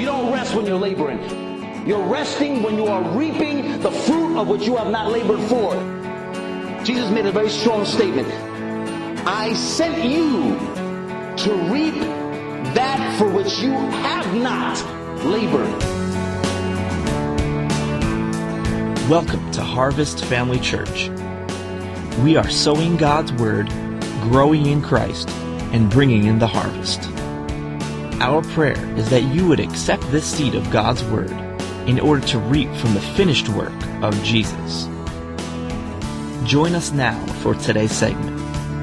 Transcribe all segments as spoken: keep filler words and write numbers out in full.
You don't rest when you're laboring. You're resting when you are reaping the fruit of which you have not labored for. Jesus made a very strong statement. I sent you to reap that for which you have not labored. Welcome to Harvest Family Church. We are sowing God's Word, growing in Christ, and bringing in the harvest. Our prayer is that you would accept this seed of God's Word in order to reap from the finished work of Jesus. Join us now for today's segment.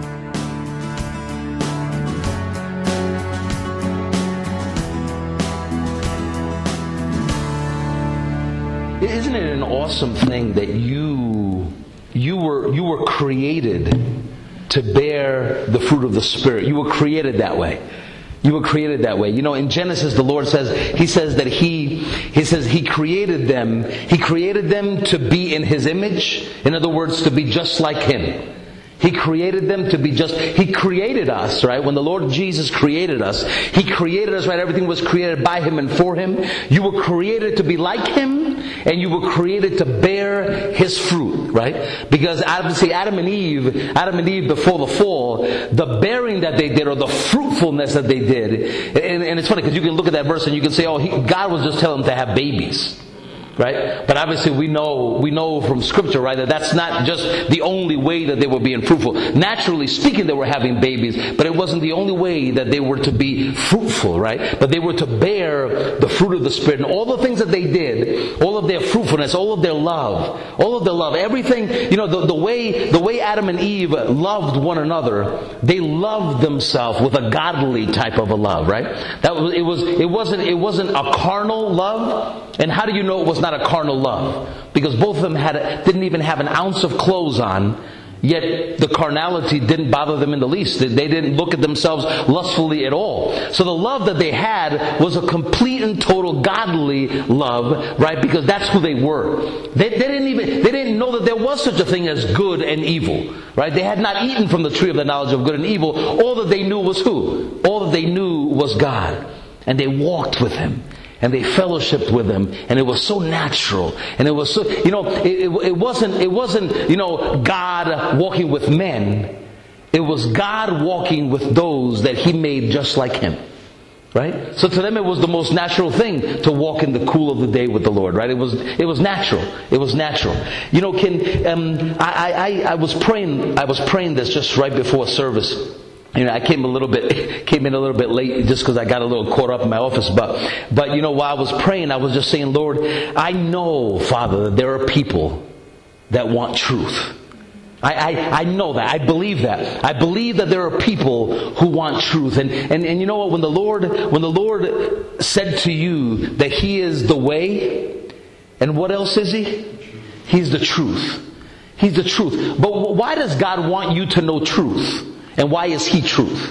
Isn't it an awesome thing that you you were you were created to bear the fruit of the Spirit? You were created that way. You were created that way. You know, in Genesis, the Lord says, He says that He, He says He created them. He created them to be in His image. In other words, to be just like Him. He created them to be just, He created us, right? When the Lord Jesus created us, He created us, right? Everything was created by Him and for Him. You were created to be like Him, and you were created to bear His fruit, right? Because obviously Adam and Eve, Adam and Eve before the fall, the bearing that they did, or the fruitfulness that they did, and, and it's funny because you can look at that verse and you can say, oh, he, God was just telling them to have babies. Right? But obviously we know, we know from Scripture, right, that that's not just the only way that they were being fruitful. Naturally speaking, they were having babies, but it wasn't the only way that they were to be fruitful, right? But they were to bear the fruit of the Spirit. And all the things that they did, all of their fruitfulness, all of their love, all of their love, everything, you know, the, the way, the way Adam and Eve loved one another, they loved themselves with a godly type of a love, right? That was, it was, it wasn't, it wasn't a carnal love. And how do you know it was not a carnal love? Because both of them had a, didn't even have an ounce of clothes on, yet the carnality didn't bother them in the least. They didn't look at themselves lustfully at all. So the love that they had was a complete and total godly love, right? Because that's who they were. They, they didn't even they didn't know that there was such a thing as good and evil, right? They had not eaten from the tree of the knowledge of good and evil. All that they knew was who? All that they knew was God, and they walked with Him. And they fellowshiped with Him, and it was so natural, and it was so, you know, it, it, it wasn't, it wasn't, you know, God walking with men. It was God walking with those that He made just like Him, right? So to them, it was the most natural thing to walk in the cool of the day with the Lord, right? It was, it was natural. It was natural. You know, can um, I, I, I was praying, I was praying this just right before service. You know, I came a little bit, came in a little bit late just because I got a little caught up in my office. But, but you know, while I was praying, I was just saying, Lord, I know, Father, that there are people that want truth. I, I, I know that. I believe that. I believe that there are people who want truth. And, and, and you know what? When the Lord, when the Lord said to you that He is the way, and what else is He? He's the truth. He's the truth. But why does God want you to know truth? And why is He truth?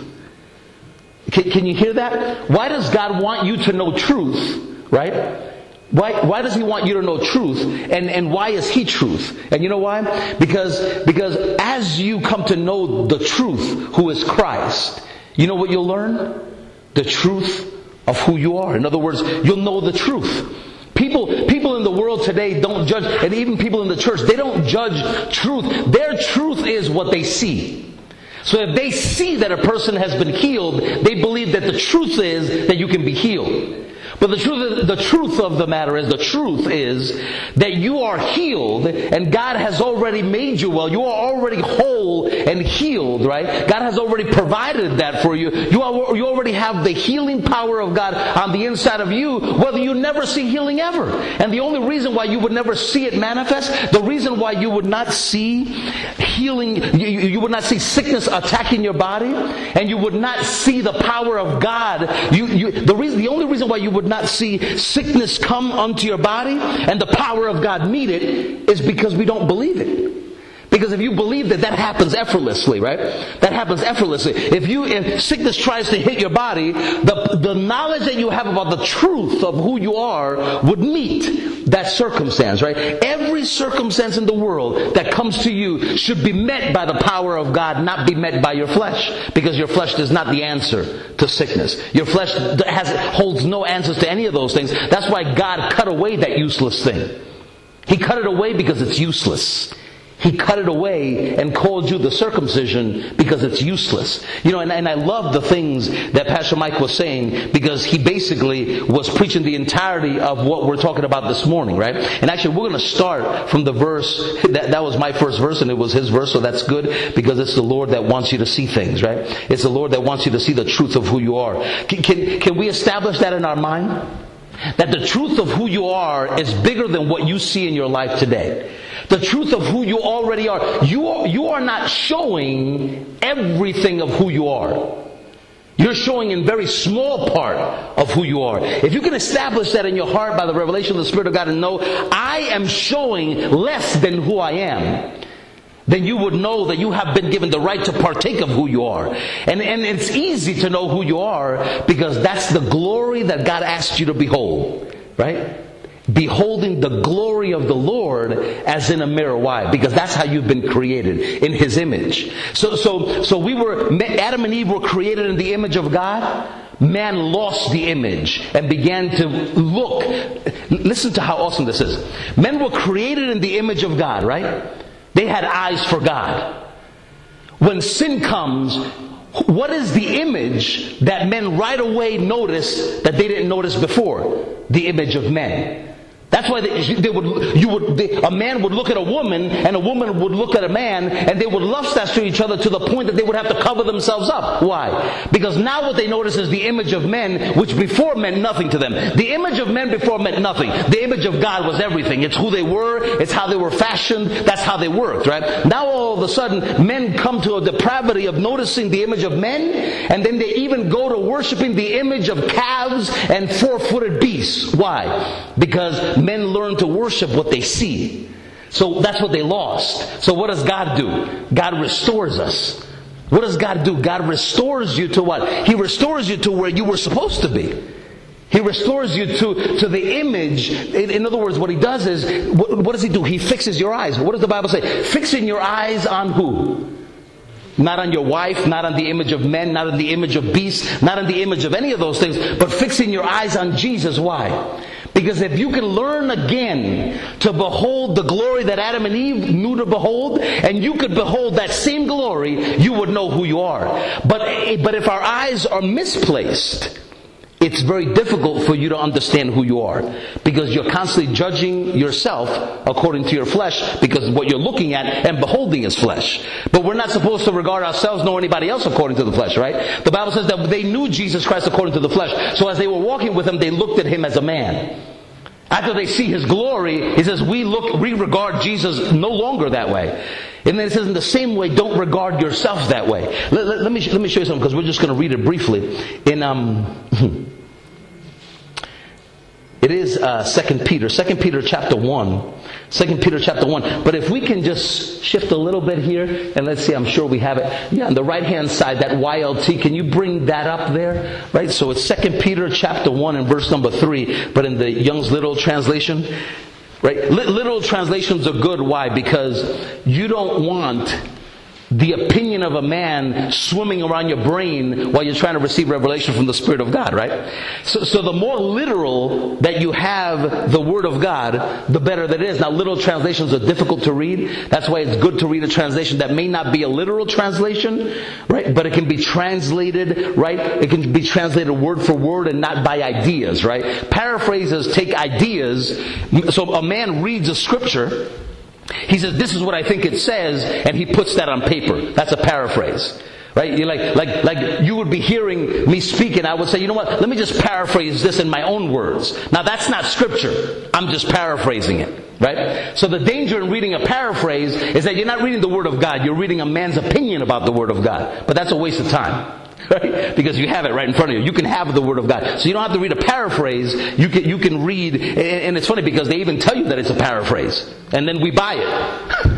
Can, can you hear that? Why does God want you to know truth, right? Why, why does He want you to know truth? And, and why is He truth? And you know why? Because, because as you come to know the truth, who is Christ, you know what you'll learn? The truth of who you are. In other words, you'll know the truth. People, people in the world today don't judge, and even people in the church, they don't judge truth. Their truth is what they see. So if they see that a person has been healed, they believe that the truth is that you can be healed. But the truth, the truth of the matter is, the truth is that you are healed, and God has already made you well. You are already whole and healed, right? God has already provided that for you. You, are, you already have the healing power of God on the inside of you, whether you never see healing ever. And the only reason why you would never see it manifest, the reason why you would not see healing, you, you would not see sickness attacking your body, and you would not see the power of God, you, you, the reason, the only reason why you would not see sickness come onto your body and the power of God meet it is because we don't believe it. Because if you believe that, that happens effortlessly, right? That happens effortlessly. If you, if sickness tries to hit your body, the, the knowledge that you have about the truth of who you are would meet that circumstance, right? Every circumstance in the world that comes to you should be met by the power of God, not be met by your flesh. Because your flesh is not the answer to sickness. Your flesh has, holds no answers to any of those things. That's why God cut away that useless thing. He cut it away because it's useless. He cut it away and called you the circumcision because it's useless. You know, and, and I love the things that Pastor Mike was saying, because he basically was preaching the entirety of what we're talking about this morning, right? And actually, we're going to start from the verse, that, that was my first verse and it was his verse, so that's good, because it's the Lord that wants you to see things, right? It's the Lord that wants you to see the truth of who you are. Can, can, can we establish that in our mind? That the truth of who you are is bigger than what you see in your life today. The truth of who you already are. You are, you are not showing everything of who you are. You're showing in very small part of who you are. If you can establish that in your heart by the revelation of the Spirit of God and know, I am showing less than who I am, then you would know that you have been given the right to partake of who you are. And, and it's easy to know who you are because that's the glory that God asked you to behold. Right? Beholding the glory of the Lord as in a mirror. Why? Because that's how you've been created, in His image. So, so, so we were, Adam and Eve were created in the image of God. Man lost the image and began to look. Listen to how awesome this is. Men were created in the image of God, right? They had eyes for God. When sin comes, what is the image that men right away notice that they didn't notice before? The image of men. That's why they, they would, you would, they, a man would look at a woman and a woman would look at a man, and they would lust after each other to the point that they would have to cover themselves up. Why? Because now what they notice is the image of men, which before meant nothing to them. The image of men before meant nothing. The image of God was everything. It's who they were. It's how they were fashioned. That's how they worked, right? Now all of a sudden, men come to a depravity of noticing the image of men, and then they even go to worshiping the image of calves and four-footed beasts. Why? Because men learn to worship what they see. So that's what they lost. So what does God do? God restores us. What does God do? God restores you to what? He restores you to where you were supposed to be. He restores you to, to the image. In, in other words, what He does is, what, what does He do? He fixes your eyes. What does the Bible say? Fixing your eyes on who? Not on your wife, not on the image of men, not on the image of beasts, not on the image of any of those things, but fixing your eyes on Jesus. Why? Because if you can learn again to behold the glory that Adam and Eve knew to behold, and you could behold that same glory, you would know who you are. But, but if our eyes are misplaced, it's very difficult for you to understand who you are, because you're constantly judging yourself according to your flesh, because what you're looking at and beholding is flesh. But we're not supposed to regard ourselves nor anybody else according to the flesh, right? The Bible says that they knew Jesus Christ according to the flesh. So as they were walking with Him, they looked at Him as a man. After they see His glory, He says, we look, we regard Jesus no longer that way. And then it says, in the same way, don't regard yourself that way. Let, let, let me let me show you something, because we're just going to read it briefly. In um, it is uh, Second Peter, Second Peter chapter one, Second Peter chapter one. But if we can just shift a little bit here, and let's see, I'm sure we have it. Yeah, on the right hand side, that Y L T. Can you bring that up there? Right. So it's Second Peter chapter one and verse number three, but in the Young's Literal Translation. Right? Literal translations are good. Why? Because you don't want the opinion of a man swimming around your brain while you're trying to receive revelation from the Spirit of God, right? So, so the more literal that you have the Word of God, the better that is. Now, literal translations are difficult to read. That's why it's good to read a translation that may not be a literal translation, right? But it can be translated, right? It can be translated word for word and not by ideas, right? Paraphrases take ideas. So a man reads a scripture, he says, this is what I think it says, and he puts that on paper. That's a paraphrase. Right? You're like, like, like you would be hearing me speak, and I would say, you know what, let me just paraphrase this in my own words. Now that's not scripture. I'm just paraphrasing it. Right? So the danger in reading a paraphrase is that you're not reading the Word of God. You're reading a man's opinion about the Word of God. But that's a waste of time. Right? Because you have it right in front of you. You can have the Word of God. So you don't have to read a paraphrase. You can, you can read, and it's funny because they even tell you that it's a paraphrase. And then we buy it.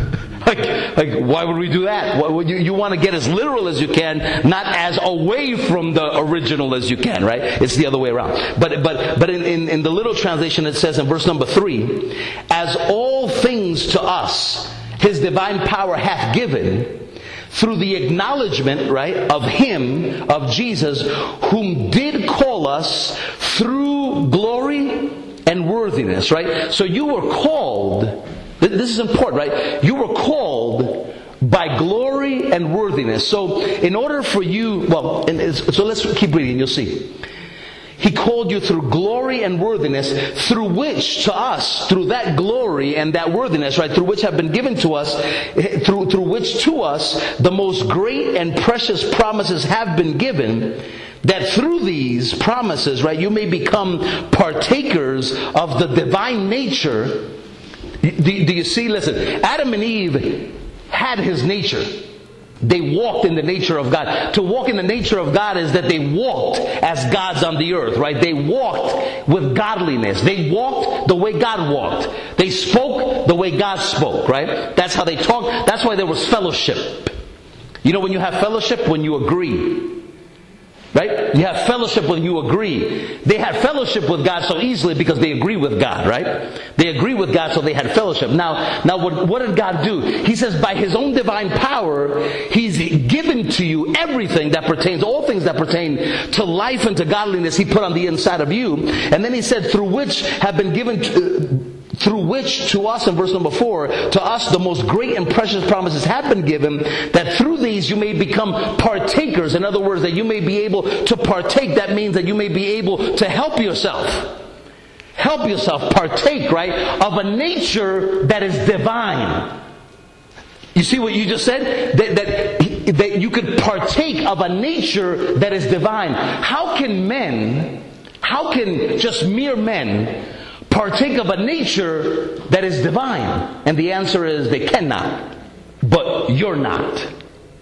Like, like, why would we do that? What, you, you want to get as literal as you can, not as away from the original as you can, right? It's the other way around. But but but in, in, in the little translation it says in verse number three, as all things to us His divine power hath given, through the acknowledgement, right, of Him, of Jesus, whom did call us through glory and worthiness, right? So you were called, this is important, right? You were called by glory and worthiness. So in order for you, well, and so let's keep reading, you'll see. He called you through glory and worthiness, through which to us, through that glory and that worthiness, right, through which have been given to us, through, through which to us the most great and precious promises have been given, that through these promises, right, you may become partakers of the divine nature. Do, do you see? Listen, Adam and Eve had His nature. They walked in the nature of God. To walk in the nature of God is that they walked as gods on the earth, right? They walked with godliness. They walked the way God walked. They spoke the way God spoke, right? That's how they talked. That's why there was fellowship. You know when you have fellowship? When you agree. Right? You have fellowship when you agree. They had fellowship with God so easily because they agree with God, right? They agree with God, so they had fellowship. Now, now what, what did God do? He says by His own divine power, He's given to you everything that pertains, all things that pertain to life and to godliness He put on the inside of you. And then He said, through which have been given to, through which to us, in verse number four, to us the most great and precious promises have been given, that through these you may become partakers. In other words, that you may be able to partake. That means that you may be able to help yourself. Help yourself, partake, right, of a nature that is divine. You see what you just said? That, that, that you could partake of a nature that is divine. How can men, how can just mere men partake of a nature that is divine? And the answer is they cannot. But you're not.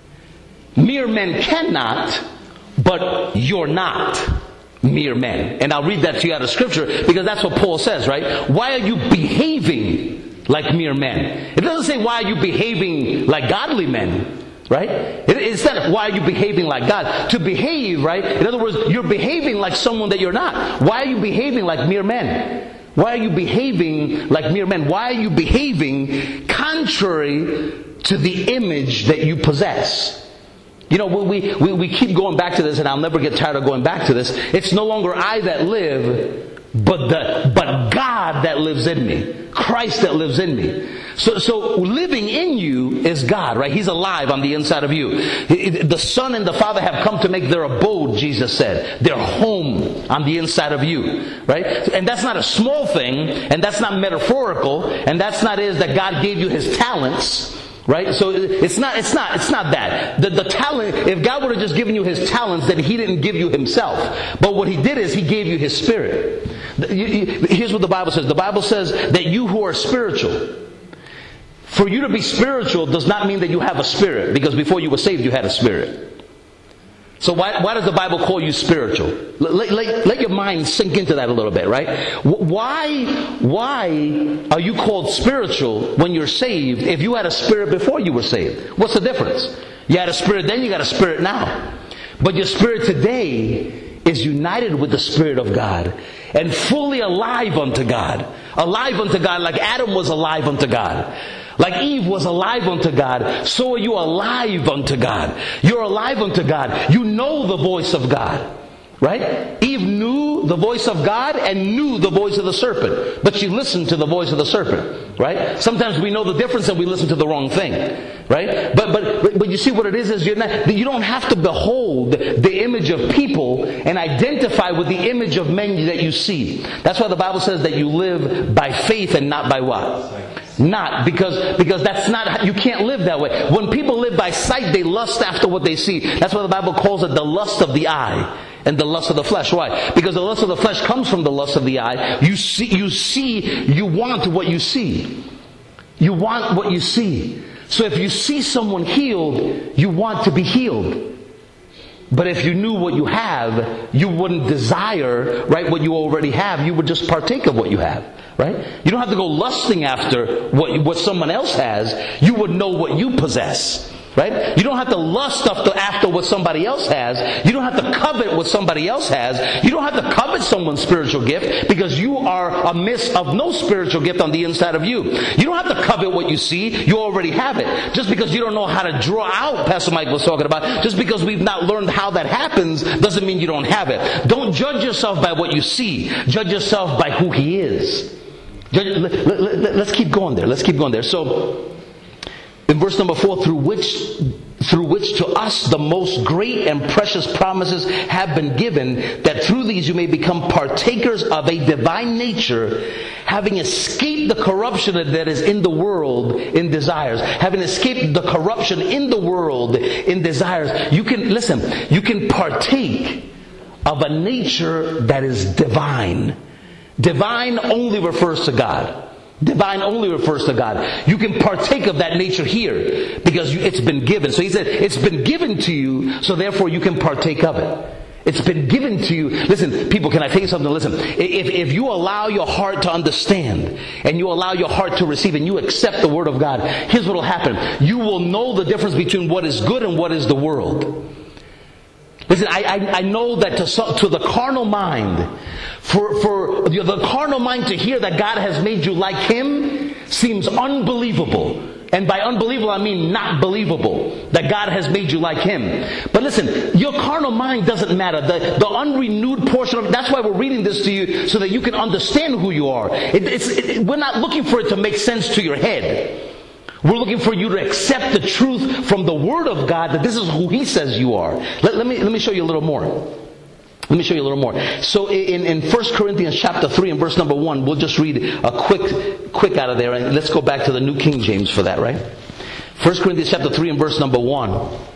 Mere men cannot, but you're not mere men. And I'll read that to you out of Scripture because that's what Paul says, right? Why are you behaving like mere men? It doesn't say why are you behaving like godly men. Right? Instead of why are you behaving like God? To behave, right? In other words, you're behaving like someone that you're not. Why are you behaving like mere men? Why are you behaving like mere men? Why are you behaving contrary to the image that you possess? You know, we, we, we keep going back to this, and I'll never get tired of going back to this. It's no longer I that live, but the but God that lives in me. Christ that lives in me. So, so living in you is God, right? He's alive on the inside of you. The Son and the Father have come to make their abode, Jesus said. Their home on the inside of you, right? And that's not a small thing, and that's not metaphorical, and that's not is that God gave you His talents. Right? So it's not, it's not, it's not that. The, the talent, if God would have just given you His talents, then He didn't give you Himself. But what He did is He gave you His Spirit. Here's what the Bible says. The Bible says that you who are spiritual, for you to be spiritual does not mean that you have a spirit, because before you were saved you had a spirit. So why, why does the Bible call you spiritual? Let, let, let your mind sink into that a little bit, right? Why, why are you called spiritual when you're saved if you had a spirit before you were saved? What's the difference? You had a spirit then, you got a spirit now. But your spirit today is united with the Spirit of God and fully alive unto God. Alive unto God like Adam was alive unto God. Like Eve was alive unto God, so are you alive unto God. You're alive unto God. You know the voice of God. Right? Eve knew the voice of God and knew the voice of the serpent. But she listened to the voice of the serpent. Right? Sometimes we know the difference and we listen to the wrong thing. Right? But but but you see what it is, is you're not, you don't have to behold the image of people and identify with the image of men that you see. That's why the Bible says that you live by faith and not by what? Not because because that's not, you can't live that way. When people live by sight, they lust after what they see. That's why the Bible calls it the lust of the eye and the lust of the flesh. Why? Because the lust of the flesh comes from the lust of the eye. You see, you see, you want what you see. You want what you see. So if you see someone healed, you want to be healed. But if you knew what you have, you wouldn't desire, right, what you already have. You would just partake of what you have, right? You don't have to go lusting after what, what someone else has. You would know what you possess, right? You don't have to lust after, after what somebody else has. You don't have to covet what somebody else has. You don't have to covet someone's spiritual gift, because you are amiss of no spiritual gift on the inside of you. You don't have to covet what you see. You already have it. Just because you don't know how to draw out, Pastor Mike was talking about, just because we've not learned how that happens doesn't mean you don't have it. Don't judge yourself by what you see. Judge yourself by who He is. Let's keep going there. Let's keep going there. So, in verse number four, through which through which to us the most great and precious promises have been given, that through these you may become partakers of a divine nature, having escaped the corruption that is in the world in desires. Having escaped the corruption in the world in desires. You can, listen, you can partake of a nature that is divine. Divine only refers to God. Divine only refers to God. You can partake of that nature here because you, it's been given. So he said, it's been given to you, so therefore you can partake of it. It's been given to you. Listen, people, can I tell you something? Listen, if, if you allow your heart to understand, and you allow your heart to receive, and you accept the Word of God, here's what will happen. You will know the difference between what is good and what is the world. Listen, I, I, I know that to, to the carnal mind, for, for the carnal mind to hear that God has made you like Him seems unbelievable. And by unbelievable, I mean not believable, that God has made you like Him. But listen, your carnal mind doesn't matter. The, the unrenewed portion of it, that's why we're reading this to you, so that you can understand who you are. It, it's, it, we're not looking for it to make sense to your head. We're looking for you to accept the truth from the Word of God, that this is who He says you are. Let, let me let me show you a little more. Let me show you a little more. So in, in First Corinthians chapter three and verse number one, we'll just read a quick quick out of there, and let's go back to the New King James for that, right? First Corinthians chapter three and verse number one.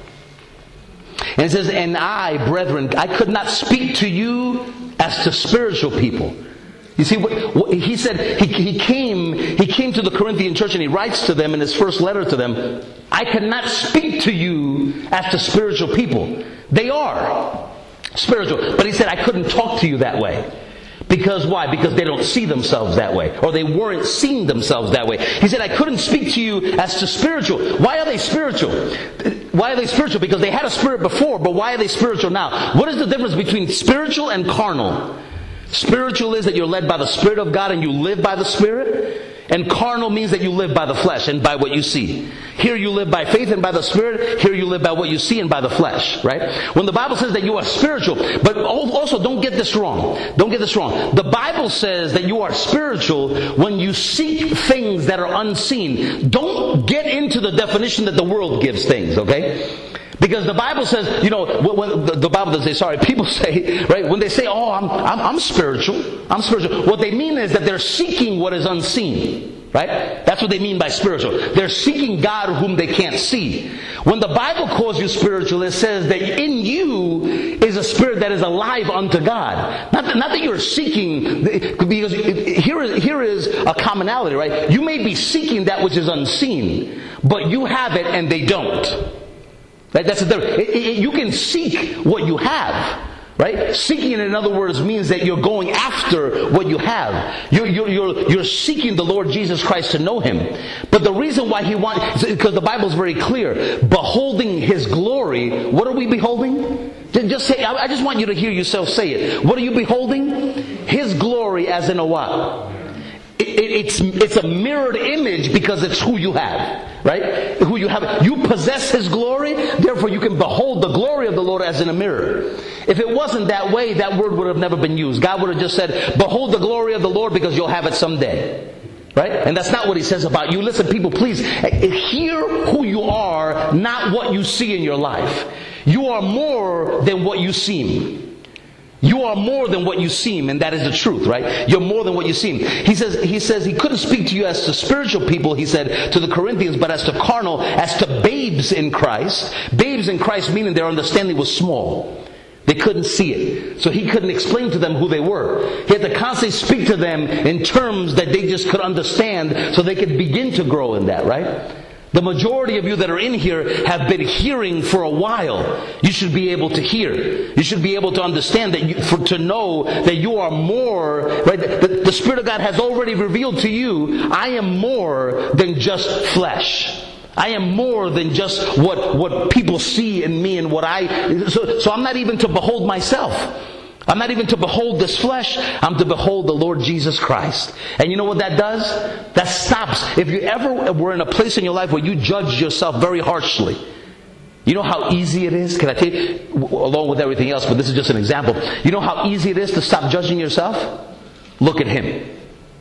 And it says, "And I, brethren, I could not speak to you as to spiritual people." You see, what, what, he said he, he came he came to the Corinthian church, and he writes to them in his first letter to them, "I cannot speak to you as to spiritual people." They are spiritual. But he said, I couldn't talk to you that way. Because why? Because they don't see themselves that way. Or they weren't seeing themselves that way. He said, I couldn't speak to you as to spiritual. Why are they spiritual? Why are they spiritual? Because they had a spirit before, but why are they spiritual now? What is the difference between spiritual and carnal? Spiritual is that you're led by the Spirit of God and you live by the Spirit. And carnal means that you live by the flesh and by what you see. Here you live by faith and by the Spirit. Here you live by what you see and by the flesh, right? When the Bible says that you are spiritual, but also don't get this wrong. Don't get this wrong. The Bible says that you are spiritual when you seek things that are unseen. Don't get into the definition that the world gives things, okay? Because the Bible says, you know, when the Bible doesn't say, sorry, people say, right, when they say, oh, I'm, I'm, I'm spiritual, I'm spiritual, what they mean is that they're seeking what is unseen, right? That's what they mean by spiritual. They're seeking God whom they can't see. When the Bible calls you spiritual, it says that in you is a spirit that is alive unto God. Not that, not that you're seeking, because here is, here is a commonality, right? You may be seeking that which is unseen, but you have it and they don't. Right? That's the difference. You can seek what you have, right? Seeking, in other words, means that you're going after what you have. You're, you're, you're, you're seeking the Lord Jesus Christ to know Him. But the reason why He wants, because the Bible is very clear, beholding His glory. What are we beholding? Just say, I just want you to hear yourself say it. What are you beholding? His glory, as in a what? It, it, it's, it's a mirrored image because it's who you have, right? Who you have. You possess His glory, therefore you can behold the glory of the Lord as in a mirror. If it wasn't that way, that word would have never been used. God would have just said, behold the glory of the Lord because you'll have it someday. Right? And that's not what He says about you. Listen, people, please, hear who you are, not what you see in your life. You are more than what you seem. You are more than what you seem, and that is the truth, right? You're more than what you seem. He says, he says he couldn't speak to you as to spiritual people, he said, to the Corinthians, but as to carnal, as to babes in Christ. Babes in Christ meaning their understanding was small. They couldn't see it. So he couldn't explain to them who they were. He had to constantly speak to them in terms that they just could understand so they could begin to grow in that, right? The majority of you that are in here have been hearing for a while. You should be able to hear. You should be able to understand that you, for, to know that you are more, right? The, the Spirit of God has already revealed to you, I am more than just flesh. I am more than just what, what people see in me and what I, so, so I'm not even to behold myself. I'm not even to behold this flesh. I'm to behold the Lord Jesus Christ. And you know what that does? That stops. If you ever were in a place in your life where you judge yourself very harshly, you know how easy it is? Can I tell you, along with everything else, but this is just an example. You know how easy it is to stop judging yourself? Look at Him.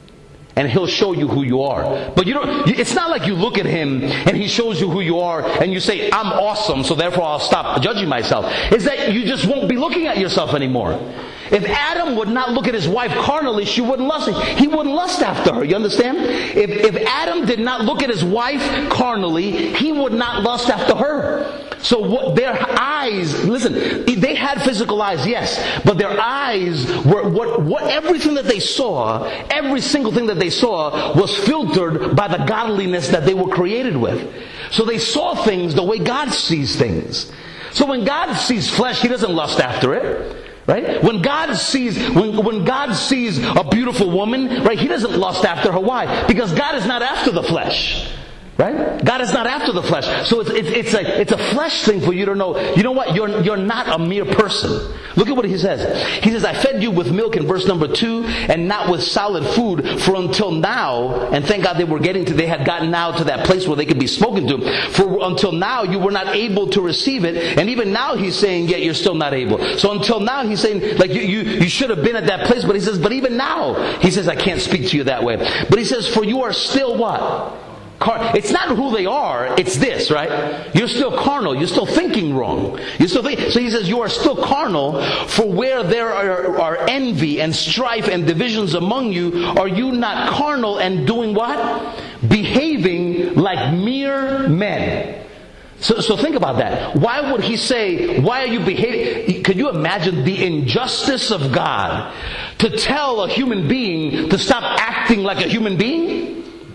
And He'll show you who you are. But you don't, it's not like you look at Him and He shows you who you are and you say, I'm awesome, so therefore I'll stop judging myself. It's that you just won't be looking at yourself anymore. If Adam would not look at his wife carnally, she wouldn't lust. He wouldn't lust after her. You understand? If, if Adam did not look at his wife carnally, he would not lust after her. So what their eyes, listen, they had physical eyes, yes, but their eyes were, what, what, everything that they saw, every single thing that they saw was filtered by the godliness that they were created with. So they saw things the way God sees things. So when God sees flesh, He doesn't lust after it. Right? When God sees, when, when God sees a beautiful woman, right, He doesn't lust after her. Why? Because God is not after the flesh. Right? God is not after the flesh. So it's, it's, it's, a, it's a flesh thing for you to know, you know what? You're, you're not a mere person. Look at what He says. He says, I fed you with milk in verse number two and not with solid food, for until now, and thank God they were getting to, they had gotten now to that place where they could be spoken to. For until now you were not able to receive it. And even now He's saying, yet you're still not able. So until now He's saying, like you, you, you should have been at that place. But He says, but even now, He says, I can't speak to you that way. But He says, for you are still what? It's not who they are, it's this, right? You're still carnal, you're still thinking wrong. You're still think- so He says, you are still carnal, for where there are, are envy and strife and divisions among you, are you not carnal and doing what? Behaving like mere men. So, so think about that. Why would He say, why are you behaving? Could you imagine the injustice of God to tell a human being to stop acting like a human being?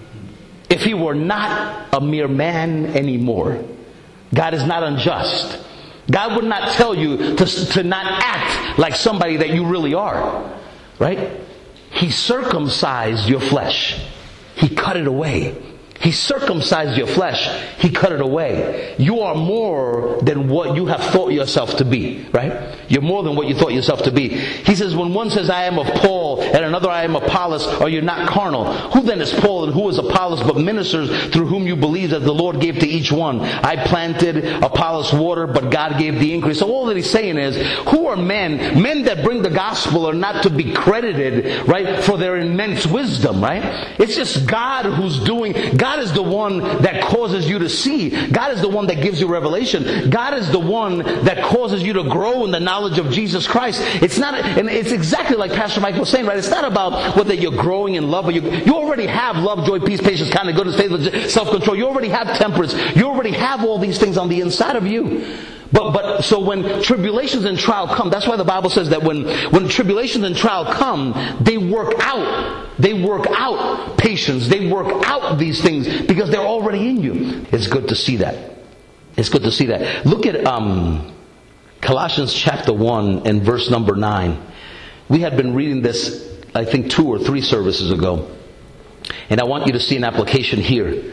If he were not a mere man anymore. God is not unjust. God would not tell you to, to not act like somebody that you really are. Right? He circumcised your flesh. He cut it away. He circumcised your flesh. He cut it away. You are more than what you have thought yourself to be, right? You're more than what you thought yourself to be. He says, when one says, I am of Paul, and another, I am Apollos, are you not carnal? Who then is Paul and who is Apollos, but ministers through whom you believe that the Lord gave to each one? I planted, Apollos water, but God gave the increase. So all that he's saying is, who are men? Men that bring the gospel are not to be credited, right, for their immense wisdom, right? It's just God who's doing, God is the one that causes you to see. God is the one that gives you revelation. God is the one that causes you to grow in the knowledge of Jesus Christ. It's not, and it's exactly like Pastor Mike was saying, right? It's not about whether you're growing in love or you, you already have love, joy, peace, patience, kindness, goodness, faith, self-control. You already have temperance. You already have all these things on the inside of you. But, but, so when tribulations and trial come, that's why the Bible says that when, when tribulations and trial come, they work out, they work out patience, they work out these things because they're already in you. It's good to see that. It's good to see that. Look at, um, Colossians chapter one and verse number nine. We had been reading this, I think, two or three services ago. And I want you to see an application here.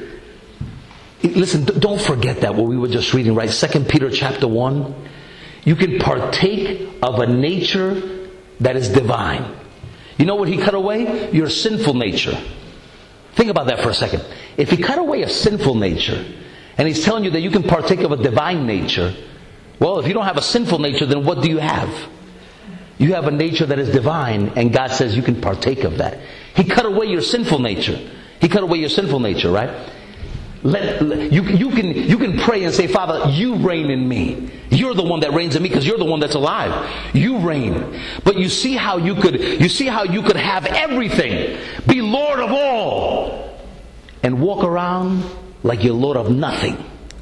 Listen, don't forget that what we were just reading, right? Second Peter chapter one. You can partake of a nature that is divine. You know what he cut away? Your sinful nature. Think about that for a second. If he cut away a sinful nature, and he's telling you that you can partake of a divine nature, well, if you don't have a sinful nature, then what do you have? You have a nature that is divine, and God says you can partake of that. He cut away your sinful nature. He cut away your sinful nature, right? Let, let, you, you, can, you can pray and say, Father, you reign in me. You're the one that reigns in me because you're the one that's alive. You reign. But you see how you could, you see how you could have everything, be Lord of all, and walk around like you're Lord of nothing.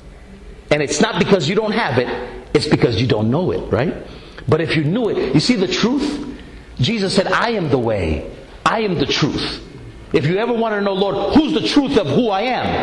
And it's not because you don't have it, it's because you don't know it, right? But if you knew it, you see the truth? Jesus said, I am the way. I am the truth. If you ever want to know, Lord, who's the truth of who I am?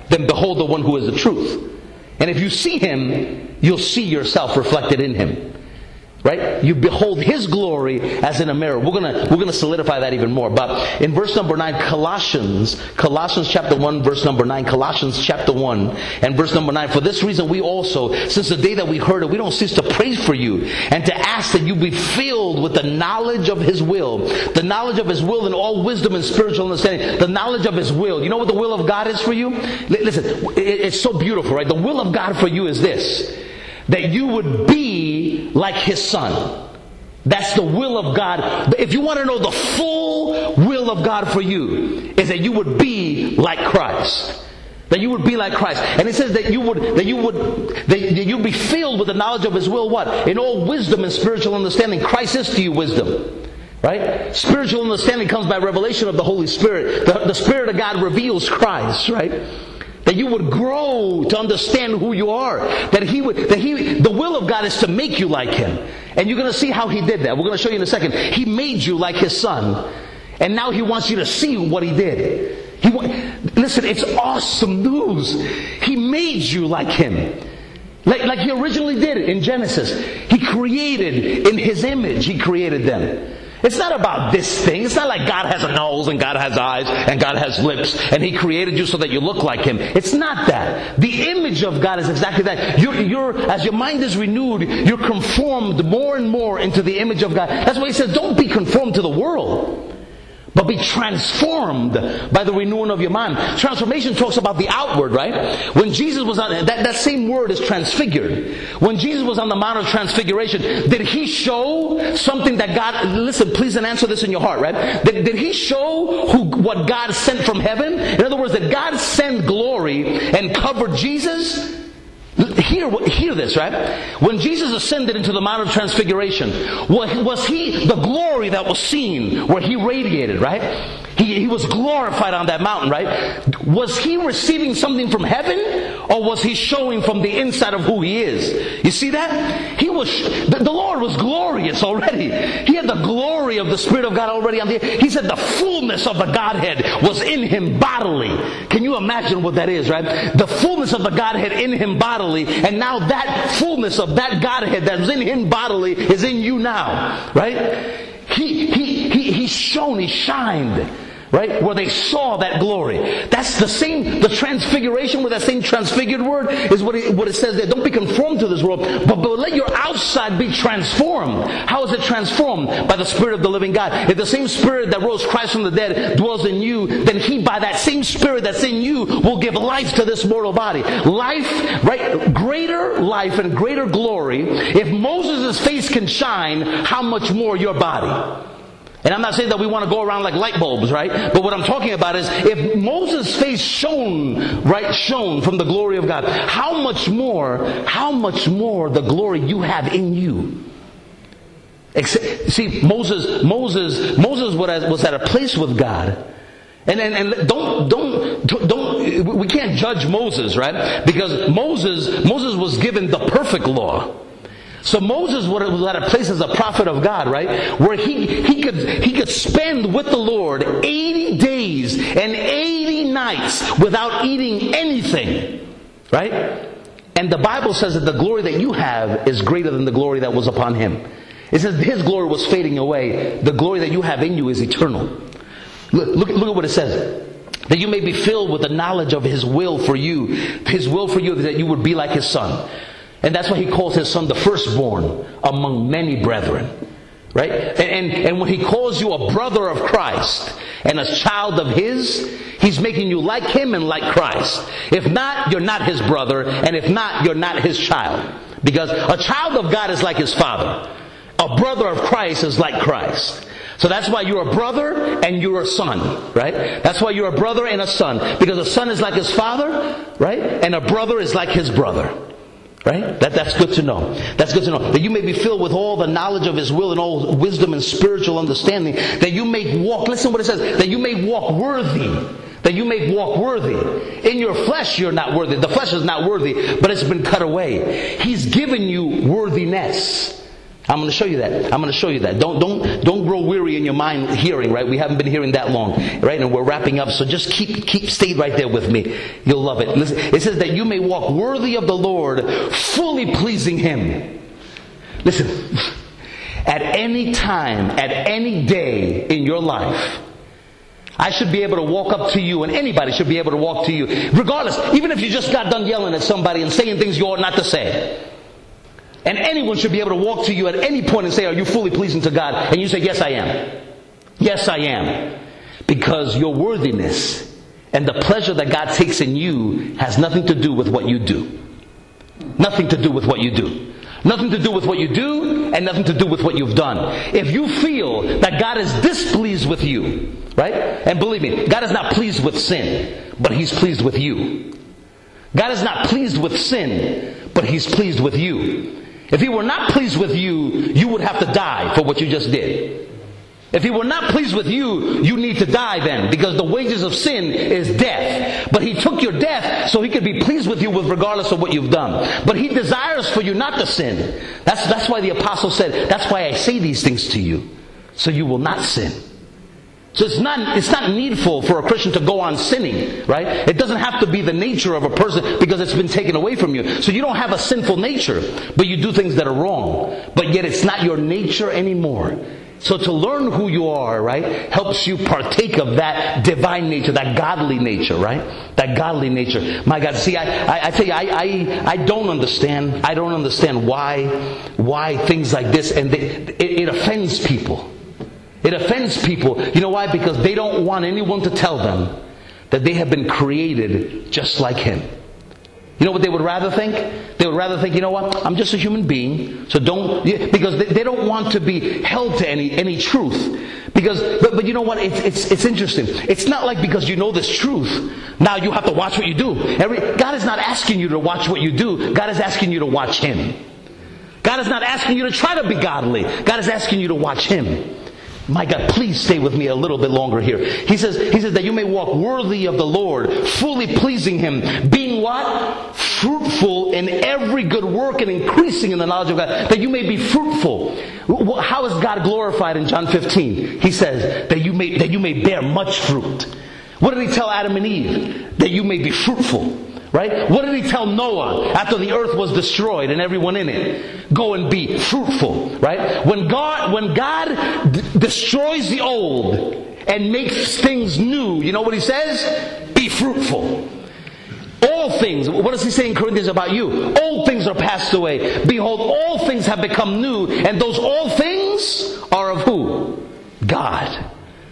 then behold the one who is the truth. And if you see him, you'll see yourself reflected in him. Right? You behold his glory as in a mirror. We're gonna we're gonna solidify that even more. But in verse number nine, Colossians, Colossians chapter one, verse number nine, Colossians chapter one and verse number nine. For this reason we also, since the day that we heard it, we don't cease to pray for you and to ask that you be filled with the knowledge of his will. The knowledge of his will in all wisdom and spiritual understanding. The knowledge of his will. You know what the will of God is for you? Listen, it's so beautiful, right? The will of God for you is this: that you would be like his son. That's the will of God. If you want to know the full will of God for you, is that you would be like Christ. That you would be like Christ. And it says that you would, that you would, that you'd be filled with the knowledge of his will, what? In all wisdom and spiritual understanding. Christ is to you wisdom. Right? Spiritual understanding comes by revelation of the Holy Spirit. The, the Spirit of God reveals Christ, right? That you would grow to understand who you are. That he would, that he, the will of God is to make you like him. And you're going to see how he did that. We're going to show you in a second. He made you like his son. And now he wants you to see what he did. He, listen, it's awesome news. He made you like him. Like, like he originally did in Genesis. He created in his image. He created them. It's not about this thing. It's not like God has a nose and God has eyes and God has lips and he created you so that you look like him. It's not that. The image of God is exactly that. You're, you're, as your mind is renewed, you're conformed more and more into the image of God. That's why he says, don't be conformed to the world, but be transformed by the renewing of your mind. Transformation talks about the outward, right? When Jesus was on, that, that same word is transfigured. When Jesus was on the Mount of Transfiguration, did he show something that God, listen, please and answer this in your heart, right? Did, did he show who, what God sent from heaven? In other words, did God send glory and cover Jesus? Hear, hear this, right? When Jesus ascended into the Mount of Transfiguration, was he the glory that was seen where he radiated, right? He, he was glorified on that mountain, right? Was he receiving something from heaven, or was he showing from the inside of who he is? You see that? He was, the, the Lord was glorious already. He had the glory of the Spirit of God already on the, he said the fullness of the Godhead was in him bodily. Can you imagine what that is, right? The fullness of the Godhead in him bodily, and now that fullness of that Godhead that was in him bodily is in you now, right? He, he, he, he shone, he shined, right? Where they saw that glory. That's the same, the transfiguration with that same transfigured word is what it, what it says there. Don't be conformed to this world, but, but let your outside be transformed. How is it transformed? By the Spirit of the living God. If the same Spirit that rose Christ from the dead dwells in you, then he, by that same Spirit that's in you, will give life to this mortal body. Life, right? Greater life and greater glory. If Moses' face can shine, how much more your body? And I'm not saying that we want to go around like light bulbs, right? But what I'm talking about is if Moses' face shone, right, shone from the glory of God, how much more, how much more the glory you have in you. Except, see, Moses, Moses, Moses was at a place with God. And, and, and don't, don't, don't, we can't judge Moses, right? Because Moses, Moses was given the perfect law. So Moses was at a place as a prophet of God, right? Where he, he could, he could spend with the Lord eighty days and eighty nights without eating anything, right? And the Bible says that the glory that you have is greater than the glory that was upon him. It says his glory was fading away. The glory that you have in you is eternal. Look, look, look at what it says. That you may be filled with the knowledge of his will for you. His will for you is that you would be like his son. And that's why he calls his son the firstborn among many brethren. Right? And, and, and when he calls you a brother of Christ and a child of his, he's making you like him and like Christ. If not, you're not his brother. And if not, you're not his child. Because a child of God is like his father. A brother of Christ is like Christ. So that's why you're a brother and you're a son, right? That's why you're a brother and a son. Because a son is like his father, right? And a brother is like his brother. Right? That, that's good to know. That's good to know. That you may be filled with all the knowledge of his will and all wisdom and spiritual understanding. That you may walk, listen what it says, that you may walk worthy. That you may walk worthy. In your flesh you're not worthy. The flesh is not worthy, but it's been cut away. He's given you worthiness. I'm going to show you that. I'm going to show you that. Don't, don't, don't grow weary in your mind hearing, right? We haven't been hearing that long, right? And we're wrapping up. So just keep, keep, stay right there with me. You'll love it. Listen, it says that you may walk worthy of the Lord, fully pleasing Him. Listen, at any time, at any day in your life, I should be able to walk up to you, and anybody should be able to walk to you, regardless, even if you just got done yelling at somebody and saying things you ought not to say. And anyone should be able to walk to you at any point and say, are you fully pleasing to God? And you say, yes, I am. Yes, I am. Because your worthiness and the pleasure that God takes in you has nothing to do with what you do. Nothing to do with what you do. Nothing to do with what you do and nothing to do with what you've done. If you feel that God is displeased with you, right? And believe me, God is not pleased with sin, but He's pleased with you. God is not pleased with sin, but He's pleased with you. If He were not pleased with you, you would have to die for what you just did. If He were not pleased with you, you need to die then, because the wages of sin is death. But He took your death so He could be pleased with you with regardless of what you've done. But He desires for you not to sin. That's, that's why the apostle said, that's why I say these things to you, so you will not sin. So it's not, it's not needful for a Christian to go on sinning, right? It doesn't have to be the nature of a person because it's been taken away from you. So you don't have a sinful nature, but you do things that are wrong. But yet it's not your nature anymore. So to learn who you are, right, helps you partake of that divine nature, that godly nature, right? That godly nature. My God, see, I, I, I tell you, I, I, I don't understand. I don't understand why, why things like this, and they, it, it offends people. It offends people. You know why? Because they don't want anyone to tell them that they have been created just like Him. You know what they would rather think? They would rather think, you know what? I'm just a human being, so don't, because they, they don't want to be held to any any truth. Because, but, but you know what? It's, it's it's interesting. It's not like because you know this truth, now you have to watch what you do. Every, God is not asking you to watch what you do. God is asking you to watch Him. God is not asking you to try to be godly. God is asking you to watch Him. My God, please stay with me a little bit longer here. He says, he says that you may walk worthy of the Lord, fully pleasing Him, being what? Fruitful in every good work and increasing in the knowledge of God, that you may be fruitful. How is God glorified in John fifteen? He says that you may, that you may bear much fruit. What did He tell Adam and Eve? That you may be fruitful. Right? What did He tell Noah after the earth was destroyed and everyone in it? Go and be fruitful. Right? When God, when God d- destroys the old and makes things new, you know what He says? Be fruitful. All things, what does He say in Corinthians about you? Old things are passed away. Behold, all things have become new, and those all things are of who? God.